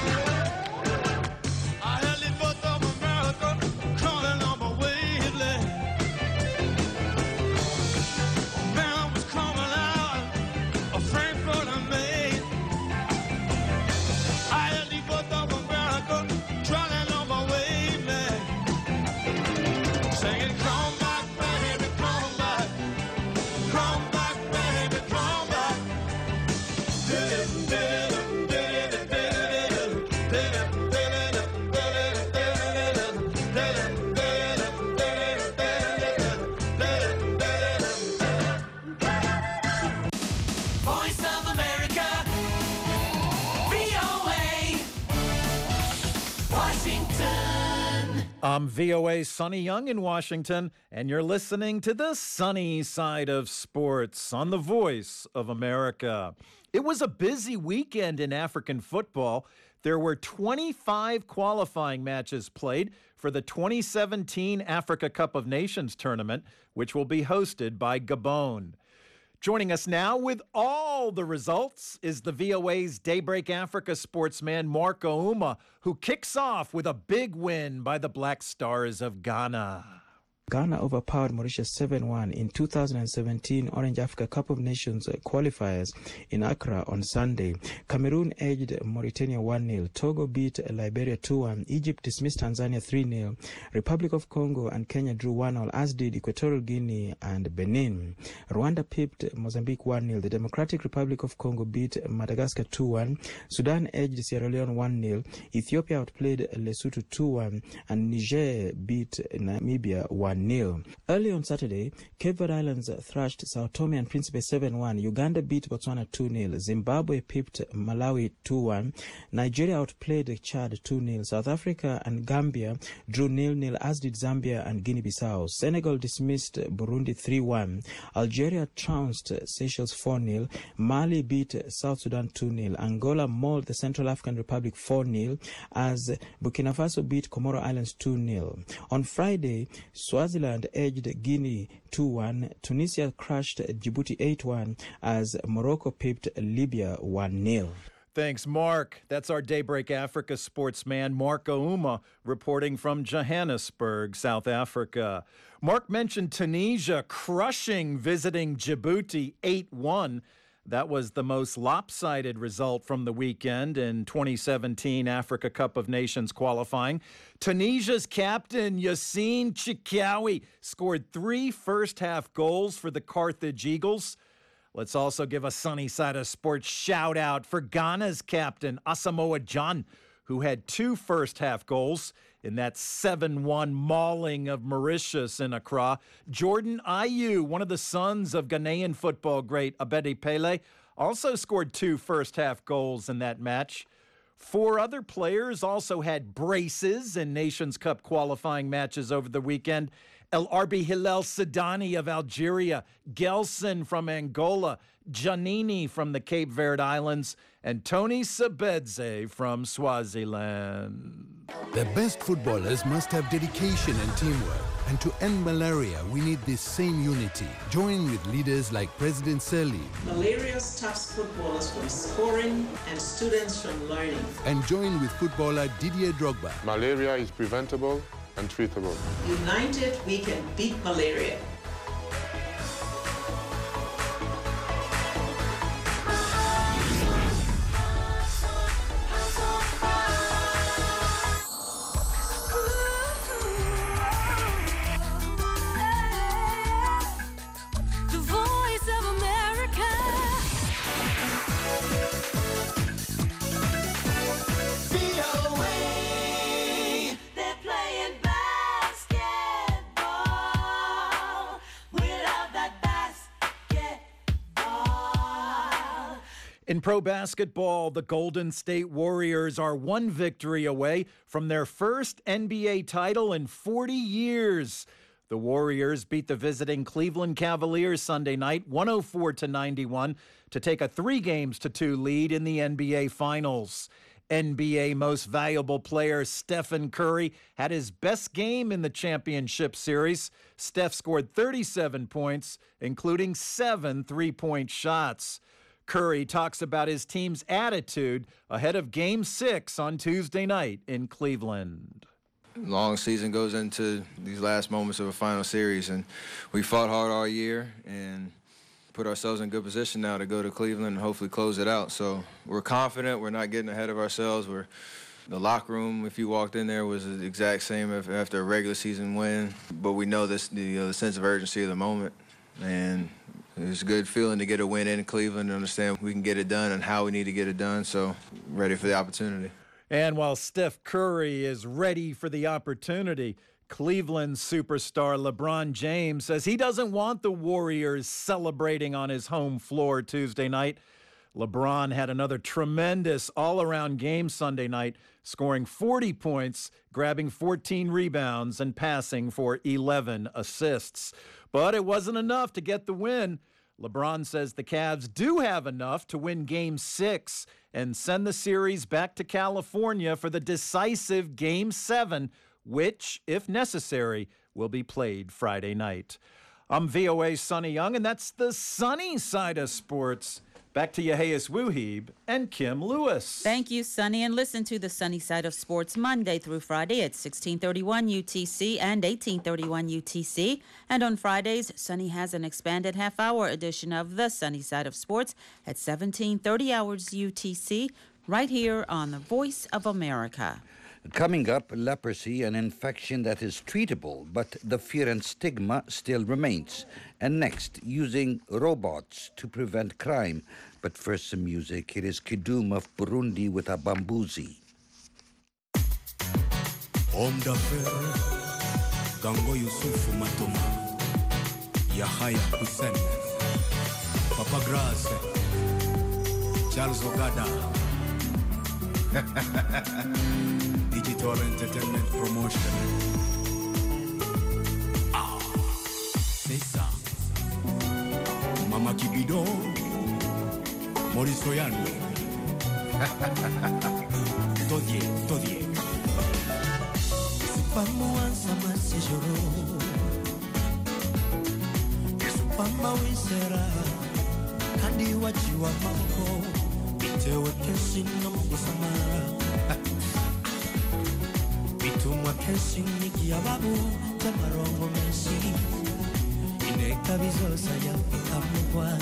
I'm V O A's Sonny Young in Washington, and you're listening to the sunny side of sports on the Voice of America. It was a busy weekend in African football. There were twenty-five qualifying matches played for the twenty seventeen Africa Cup of Nations tournament, which will be hosted by Gabon. Joining us now with all the results is the V O A's Daybreak Africa sportsman Mark Ouma, who kicks off with a big win by the Black Stars of Ghana. Ghana overpowered Mauritius seven one in two thousand seventeen Orange Africa Cup of Nations qualifiers in Accra on Sunday. Cameroon edged Mauritania one nil. Togo beat Liberia two one. Egypt dismissed Tanzania three nil. Republic of Congo and Kenya drew one all, as did Equatorial Guinea and Benin. Rwanda pipped Mozambique one nil. The Democratic Republic of Congo beat Madagascar two one. Sudan edged Sierra Leone one nil. Ethiopia outplayed Lesotho two one. And Niger beat Namibia one nil. Early on Saturday, Cape Verde Islands thrashed Sao Tome and Principe seven one. Uganda beat Botswana two nil. Zimbabwe pipped Malawi two one. Nigeria outplayed Chad two nil. South Africa and Gambia drew nil nil, as did Zambia and Guinea-Bissau. Senegal dismissed Burundi three one. Algeria trounced Seychelles four nil. Mali beat South Sudan two nil. Angola mauled the Central African Republic four nil, as Burkina Faso beat Comoro Islands two nil. On Friday, Swaziland edged Guinea two one. Tunisia crushed Djibouti eight one, as Morocco pipped Libya one nil. Thanks, Mark. That's our Daybreak Africa sportsman, Mark Ouma, reporting from Johannesburg, South Africa. Mark mentioned Tunisia crushing visiting Djibouti eight one. That was the most lopsided result from the weekend in twenty seventeen Africa Cup of Nations qualifying. Tunisia's captain, Yassine Chikawi, scored three first-half goals for the Carthage Eagles. Let's also give a sunny side of sports shout-out for Ghana's captain, Asamoah Gyan, who had two first-half goals in that seven one mauling of Mauritius in Accra. Jordan Ayew, one of the sons of Ghanaian football great Abedi Pele, also scored two first-half goals in that match. Four other players also had braces in Nations Cup qualifying matches over the weekend. El Arbi Hilal Sidani of Algeria, Gelson from Angola, Giannini from the Cape Verde Islands, and Tony Sabedze from Swaziland. The best footballers must have dedication and teamwork. And to end malaria, we need this same unity. Join with leaders like President Sirleaf. Malaria stops footballers from scoring and students from learning. And join with footballer Didier Drogba. Malaria is preventable and treatable. United, we can beat malaria. In pro basketball, the Golden State Warriors are one victory away from their first N B A title in forty years. The Warriors beat the visiting Cleveland Cavaliers Sunday night, one oh four to ninety-one, to take a three games to two lead in the N B A Finals. N B A Most Valuable Player Stephen Curry had his best game in the championship series. Steph scored thirty-seven points, including seven three-point shots. Curry talks about his team's attitude ahead of Game six on Tuesday night in Cleveland. Long season goes into these last moments of a final series, and we fought hard all year and put ourselves in good position now to go to Cleveland and hopefully close it out. So we're confident. We're not getting ahead of ourselves. We're the locker room, if you walked in there, was the exact same after a regular season win. But we know this, the, uh, the sense of urgency of the moment, and it's a good feeling to get a win in Cleveland and understand we can get it done and how we need to get it done. So ready for the opportunity. And while Steph Curry is ready for the opportunity, Cleveland superstar LeBron James says he doesn't want the Warriors celebrating on his home floor Tuesday night. LeBron had another tremendous all-around game Sunday night, scoring forty points, grabbing fourteen rebounds, and passing for eleven assists. But it wasn't enough to get the win. LeBron says the Cavs do have enough to win Game six and send the series back to California for the decisive Game seven, which, if necessary, will be played Friday night. I'm V O A's Sonny Young, and that's the sunny side of sports. Back to Yehias Wuhib and Kim Lewis. Thank you, Sonny. And listen to the Sunny Side of Sports Monday through Friday at sixteen thirty-one U T C and eighteen thirty-one U T C. And on Fridays, Sonny has an expanded half-hour edition of the Sunny Side of Sports at seventeen thirty hours U T C, right here on the Voice of America. Coming up, leprosy, an infection that is treatable, but the fear and stigma still remains. And next, using robots to prevent crime. But first, some music. It is Kidum of Burundi with a bambuzi. Homme d'affaires, Gango Yusufu Matoma, Yahaya Hussein, Papa Grace, Charles Ogada. Digital Entertainment Promotion. Ah, c'est ça. Mama Kibido, Maurice Oyano. Todie, Todie. C'est pas moi, ça m'a séjourné. C'est pas moi, oui, c'est là. Kandi wachiwa mamko. Bitewe kenshi no mugusamara. Bitumwa kenshi n'igiyababu cy'amarongo menshi. Ineka bizosa yapikamugwa.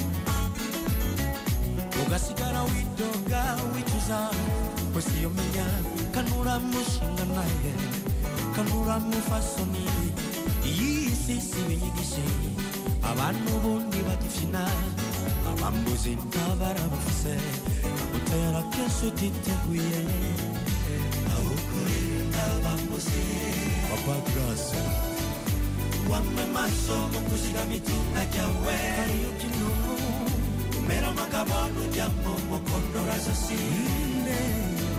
Ugasigara widoga wicuza. Kwesi yomenya kanura mushinga naye. Kanura mufasoni. Iyi sisi binyigishe. Abantu bundi bagifina. Abambuzi ntabara bafise. Utera kesho titeguye. Ahukuri abambuzi. Papa Grace. Wame maso mukushika mitunga jawe. Kariyo kinumu. Umera makabonu jambo mokondora sasi.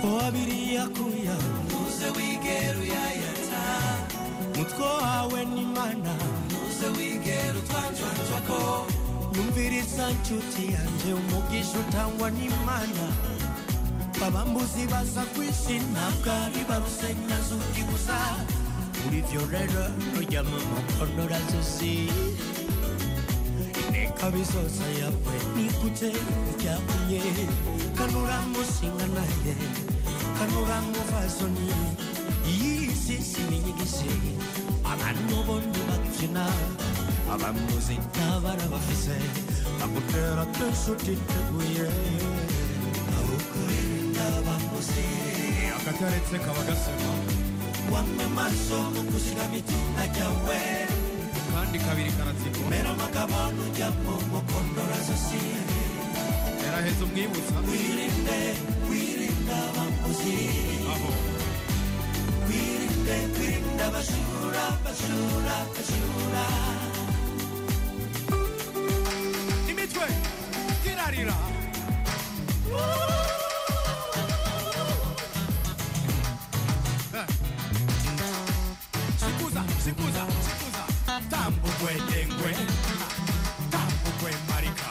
Oabiriya kuya Nuze wigeru ya yata Mutko hawe ni mana Nuze wigeru twanjwanjwako Numviriza nchuti yanje umugisha utangwa ni mana Babambuzi baza kwisi nabwari barusenya zuki gusa Ulivyo rero rujya mu mukono razusi Ineka bizoza yawe nikute ujyakuye Kanura musinga naye Kanura muvazoni Iyisi siminyigisi Abantu bondi bakifina Abambuzi nabara bafise Akutera kesu titeguye Aukuri abambuzi akataretse kabagasema wamwe maso mukushika mitina jawe kandi kabiri karatsiko mera makabano japo mukondora zosi era hezo mwibutsa wirinde wirinda abambuzi aho wirinde wirinda bashura bashura bashura imitwe kirarira Sikuza, sikuza, sikuza Tambu kwe dengwe Tambu kwe marika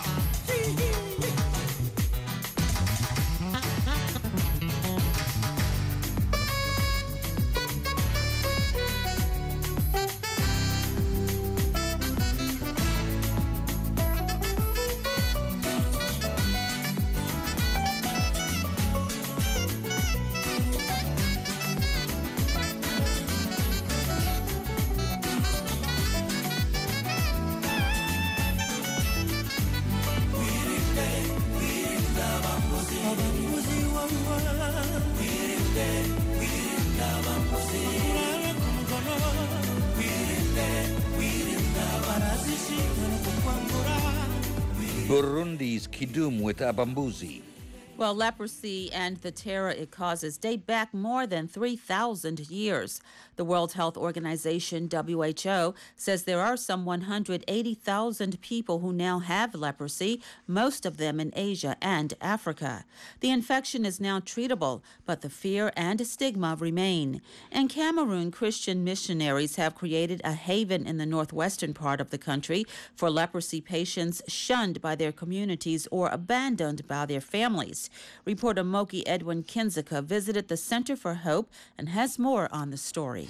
Burundi's Kidum with Abambuzi. Well, leprosy and the terror it causes date back more than three thousand years. The World Health Organization, W H O, says there are some one hundred eighty thousand people who now have leprosy, most of them in Asia and Africa. The infection is now treatable, but the fear and stigma remain. In Cameroon, Christian missionaries have created a haven in the northwestern part of the country for leprosy patients shunned by their communities or abandoned by their families. Reporter Moki Edwin Kinzika visited the Center for Hope and has more on the story.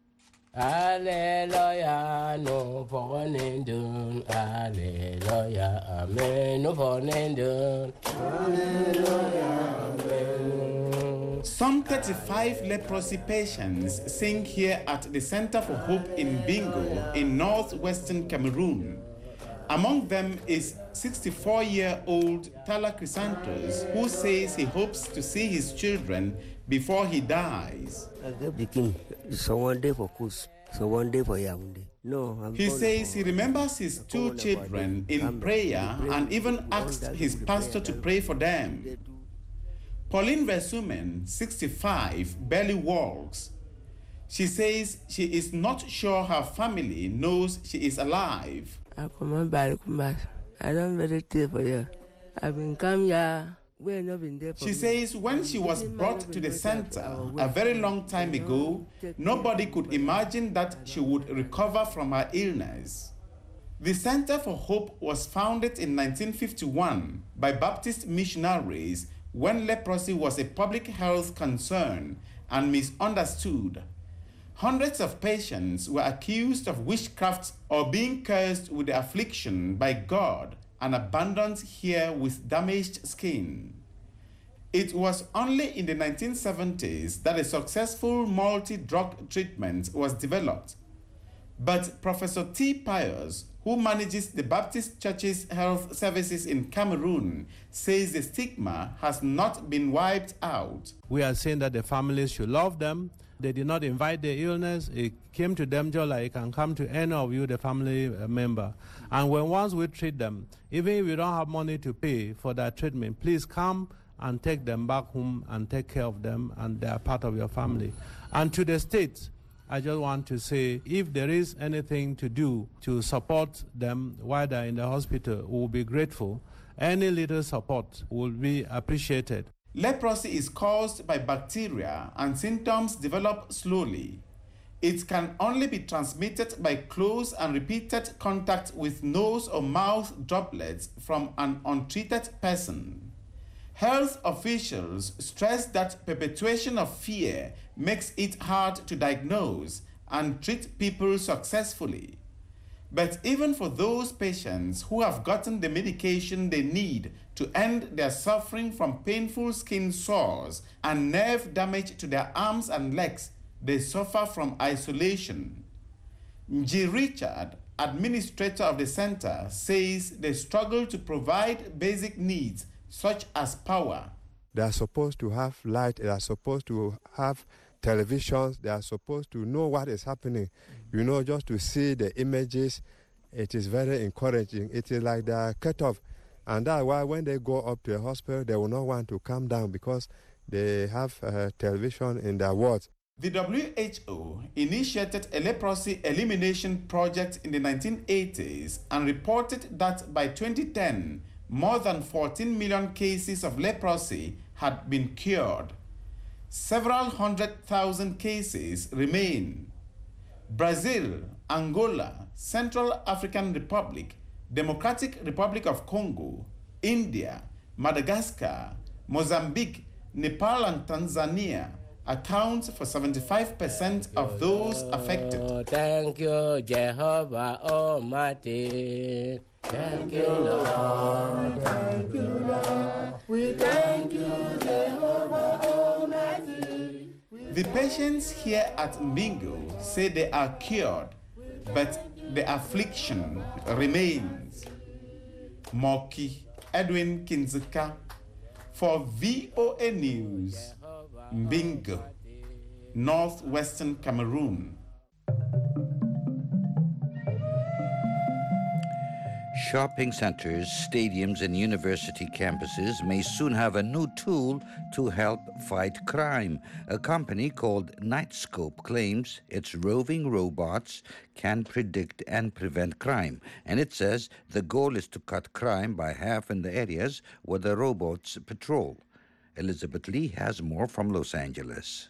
Alleluia, no fornendun. Alleluia, amen, no fornendun. Alleluia, amen. Some thirty-five leprosy patients sing here at the Center for Hope in Bingo in northwestern Cameroon. Among them is sixty-four-year-old Tala Chrysanthus, who says he hopes to see his children before he dies. So one day for Kus, so one day for Yaoundé. No, I'm he says he remembers his two children in prayer and even asked his pastor to pray for them. Pauline Resumen, sixty-five, barely walks. She says she is not sure her family knows she is alive. I come back, I don't very tell for you. I've been come here. She says when she was brought to the center a very long time ago, nobody could imagine that she would recover from her illness. The Center for Hope was founded in nineteen fifty-one by Baptist missionaries when leprosy was a public health concern and misunderstood. Hundreds of patients were accused of witchcraft or being cursed with the affliction by God and abandoned here with damaged skin. It was only in the nineteen seventies that a successful multi-drug treatment was developed. But Professor T. Pius, who manages the Baptist Church's health services in Cameroon, says the stigma has not been wiped out. We are saying that the families should love them. They did not invite the illness. It came to them just like it can come to any of you, the family member. And when once we treat them, even if you don't have money to pay for that treatment, please come and take them back home and take care of them, and they are part of your family. And to the state, I just want to say, if there is anything to do to support them while they're in the hospital, we will be grateful. Any little support will be appreciated. Leprosy is caused by bacteria and symptoms develop slowly. It can only be transmitted by close and repeated contact with nose or mouth droplets from an untreated person. Health officials stress that perpetuation of fear makes it hard to diagnose and treat people successfully. But even for those patients who have gotten the medication they need to end their suffering from painful skin sores and nerve damage to their arms and legs, they suffer from isolation. G. Richard, administrator of the center, says they struggle to provide basic needs such as power. They are supposed to have light, they are supposed to have televisions, they are supposed to know what is happening. You know, just to see the images, it is very encouraging. It is like they are cut off. And that's why when they go up to a hospital, they will not want to come down because they have uh, television in their wards. The W H O initiated a leprosy elimination project in the nineteen eighties and reported that by twenty ten, more than fourteen million cases of leprosy had been cured. Several hundred thousand cases remain. Brazil, Angola, Central African Republic, Democratic Republic of Congo, India, Madagascar, Mozambique, Nepal and Tanzania account for seventy-five percent of those affected. Oh, thank you, Jehovah Almighty. Thank you, Lord. Thank you, Lord. We thank you, Jehovah Almighty. The patients here at Mbingo say they are cured, but the affliction remains. Moki Edwin Kinzuka for V O A News, Mbingo, Northwestern Cameroon. Shopping centers, stadiums, and university campuses may soon have a new tool to help fight crime. A company called Knightscope claims its roving robots can predict and prevent crime. And it says the goal is to cut crime by half in the areas where the robots patrol. Elizabeth Lee has more from Los Angeles.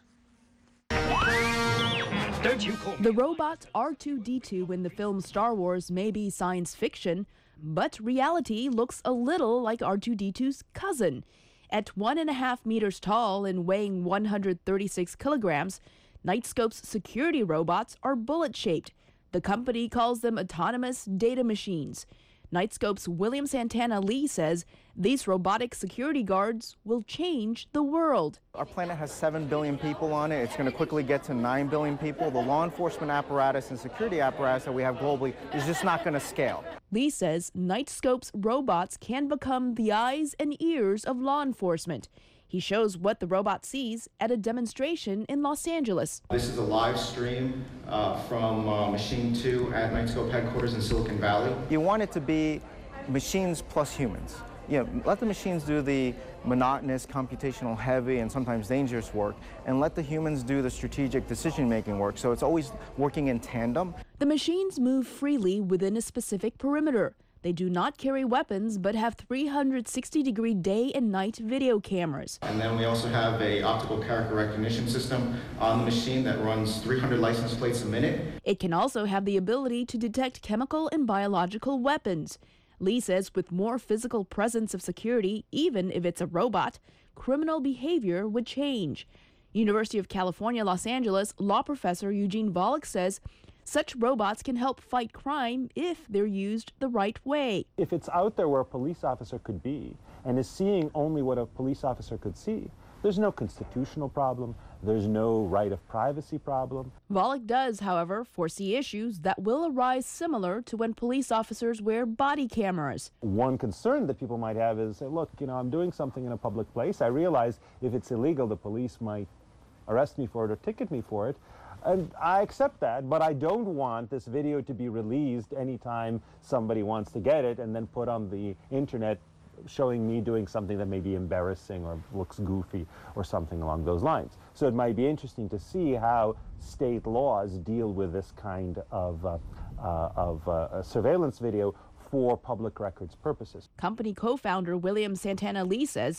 Don't you call me. The robot R two D two in the film Star Wars may be science fiction, but reality looks a little like R two D two's cousin. At one and a half meters tall and weighing one hundred thirty-six kilograms, Knightscope's security robots are bullet-shaped. The company calls them autonomous data machines. Knightscope's William Santana Lee says these robotic security guards will change the world. Our planet has seven billion people on it. It's going to quickly get to nine billion people. The law enforcement apparatus and security apparatus that we have globally is just not going to scale. Lee says Knightscope's robots can become the eyes and ears of law enforcement. He shows what the robot sees at a demonstration in Los Angeles. This is a live stream uh, from uh, Machine two at Knightscope headquarters in Silicon Valley. You want it to be machines plus humans. You know, let the machines do the monotonous, computational, heavy, and sometimes dangerous work, and let the humans do the strategic decision-making work, so it's always working in tandem. The machines move freely within a specific perimeter. They do not carry weapons, but have three hundred sixty degree day and night video cameras. And then we also have a optical character recognition system on the machine that runs three hundred license plates a minute. It can also have the ability to detect chemical and biological weapons. Lee says with more physical presence of security, even if it's a robot, criminal behavior would change. University of California, Los Angeles law professor Eugene Volokh says such robots can help fight crime if they're used the right way. If it's out there where a police officer could be and is seeing only what a police officer could see, there's no constitutional problem, there's no right of privacy problem. Volokh does, however, foresee issues that will arise similar to when police officers wear body cameras. One concern that people might have is, look, you know, I'm doing something in a public place. I realize if it's illegal, the police might arrest me for it or ticket me for it. And I accept that, but I don't want this video to be released anytime somebody wants to get it and then put on the internet showing me doing something that may be embarrassing or looks goofy or something along those lines. So it might be interesting to see how state laws deal with this kind of, uh, uh, of uh, surveillance video for public records purposes. Company co-founder William Santana Lee says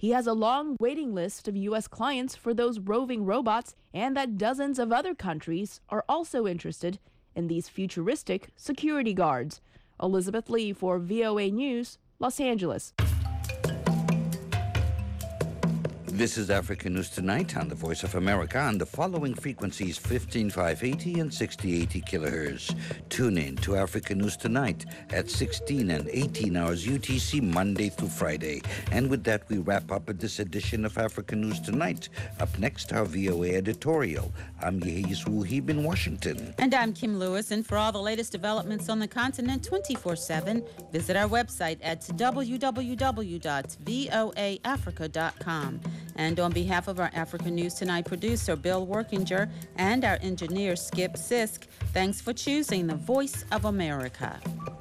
He has a long waiting list of U S clients for those roving robots, and that dozens of other countries are also interested in these futuristic security guards. Elizabeth Lee for V O A News, Los Angeles. This is Africa News Tonight on the Voice of America on the following frequencies: fifteen five eighty and sixty eighty kilohertz. Tune in to Africa News Tonight at sixteen and eighteen hours U T C Monday through Friday. And with that, we wrap up this edition of Africa News Tonight. Up next, our V O A editorial. I'm Yehis Wuhib in Washington. And I'm Kim Lewis. And for all the latest developments on the continent twenty-four seven, visit our website at w w w dot voa africa dot com. And on behalf of our Africa News Tonight producer, Bill Workinger, and our engineer, Skip Sisk, thanks for choosing the Voice of America.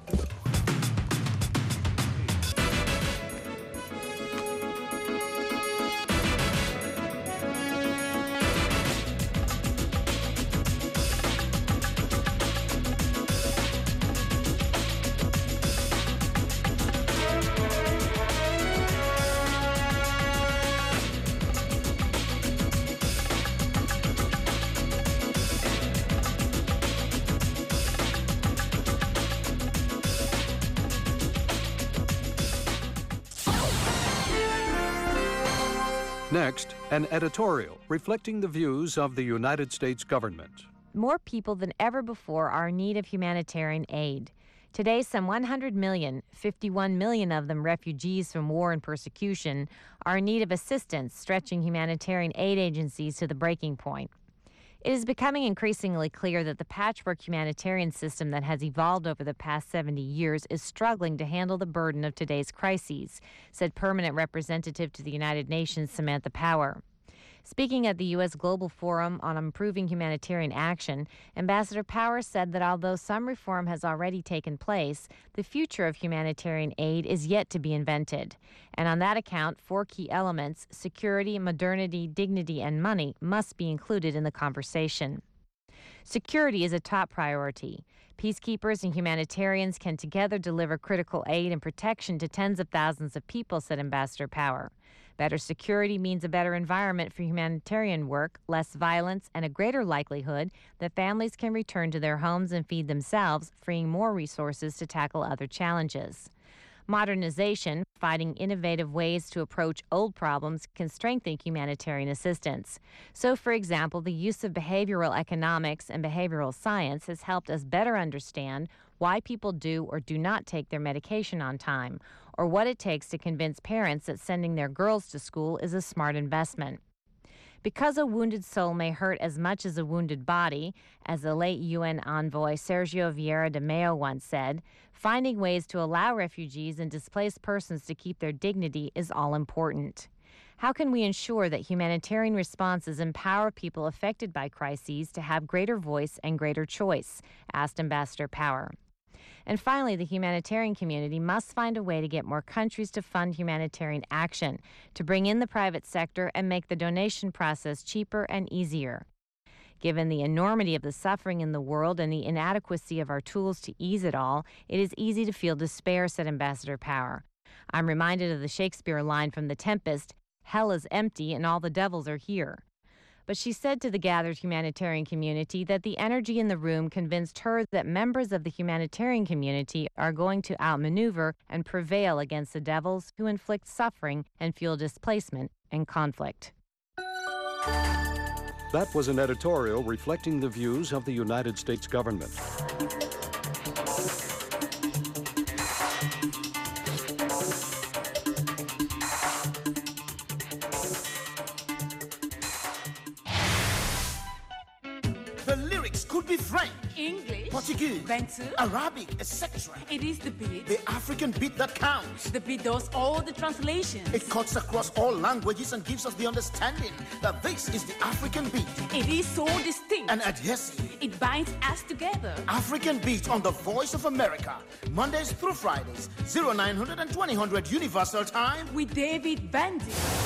Next, an editorial reflecting the views of the United States government. More people than ever before are in need of humanitarian aid. Today, some one hundred million, fifty-one million of them refugees from war and persecution, are in need of assistance, stretching humanitarian aid agencies to the breaking point. It is becoming increasingly clear that the patchwork humanitarian system that has evolved over the past seventy years is struggling to handle the burden of today's crises, said Permanent Representative to the United Nations Samantha Power. Speaking at the U S Global Forum on Improving Humanitarian Action, Ambassador Power said that although some reform has already taken place, the future of humanitarian aid is yet to be invented. And on that account, four key elements, security, modernity, dignity, and money, must be included in the conversation. Security is a top priority. Peacekeepers and humanitarians can together deliver critical aid and protection to tens of thousands of people, said Ambassador Power. Better security means a better environment for humanitarian work, less violence, and a greater likelihood that families can return to their homes and feed themselves, freeing more resources to tackle other challenges. Modernization, finding innovative ways to approach old problems, can strengthen humanitarian assistance. So, for example, the use of behavioral economics and behavioral science has helped us better understand why people do or do not take their medication on time, or what it takes to convince parents that sending their girls to school is a smart investment. Because a wounded soul may hurt as much as a wounded body, as the late U N envoy Sergio Vieira de Mello once said, finding ways to allow refugees and displaced persons to keep their dignity is all important. How can we ensure that humanitarian responses empower people affected by crises to have greater voice and greater choice? Asked Ambassador Power. And finally, the humanitarian community must find a way to get more countries to fund humanitarian action, to bring in the private sector and make the donation process cheaper and easier. Given the enormity of the suffering in the world and the inadequacy of our tools to ease it all, it is easy to feel despair, said Ambassador Power. I'm reminded of the Shakespeare line from The Tempest, "Hell is empty and all the devils are here." But she said to the gathered humanitarian community that the energy in the room convinced her that members of the humanitarian community are going to outmaneuver and prevail against the devils who inflict suffering and fuel displacement and conflict. That was an editorial reflecting the views of the United States government. The lyrics could be French, English, Portuguese, Bantu, Arabic, et cetera. It is the beat. The African beat that counts. The beat does all the translations. It cuts across all languages and gives us the understanding that this is the African beat. It is so distinct and adhesive. It binds us together. African beat on the Voice of America, Mondays through Fridays, oh nine hundred and twenty hundred Universal Time with David Bandy.